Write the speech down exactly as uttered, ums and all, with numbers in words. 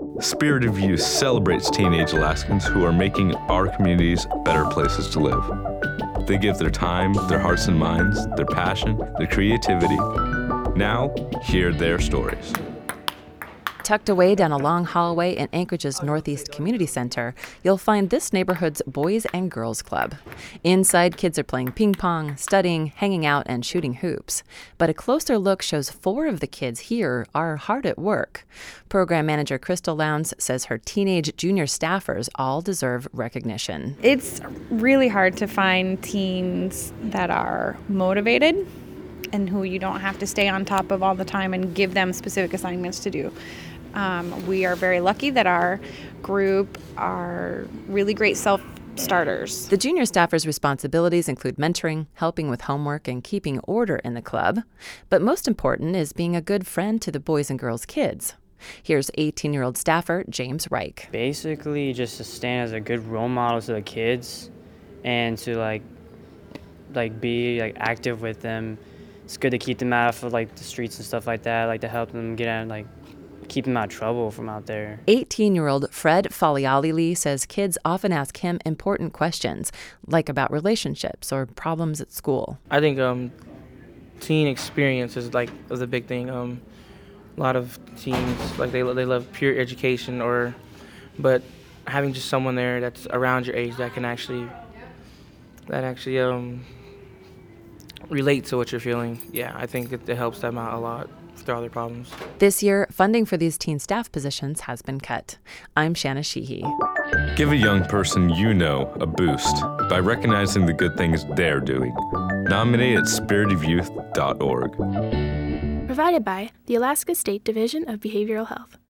Spirit of Youth celebrates teenage Alaskans who are making our communities better places to live. They give their time, their hearts and minds, their passion, their creativity. Now, hear their stories. Tucked away down a long hallway in Anchorage's Northeast Community Center, you'll find this neighborhood's Boys and Girls Club. Inside, kids are playing ping pong, studying, hanging out, and shooting hoops. But a closer look shows four of the kids here are hard at work. Program manager Crystal Lowndes says her teenage junior staffers all deserve recognition. It's really hard to find teens that are motivated and who you don't have to stay on top of all the time and give them specific assignments to do. Um, we are very lucky that our group are really great self-starters. The junior staffers' responsibilities include mentoring, helping with homework, and keeping order in the club. But most important is being a good friend to the boys and girls kids. Here's eighteen-year-old staffer James Reich. Basically, just to stand as a good role model to the kids and to like, like be like active with them. It's good to keep them out of like the streets and stuff like that. Like to help them get out, like keep them out of trouble from out there. eighteen-year-old Fred Falialili says kids often ask him important questions, like about relationships or problems at school. I think um, teen experience is like is a big thing. Um, a lot of teens like they they love pure education, or but having just someone there that's around your age that can actually that actually um. relate to what you're feeling. Yeah, I think it, it helps them out a lot with all their problems. This year, funding for these teen staff positions has been cut. I'm Shanna Sheehy. Give a young person you know a boost by recognizing the good things they're doing. Nominate at spirit of youth dot org. Provided by the Alaska State Division of Behavioral Health.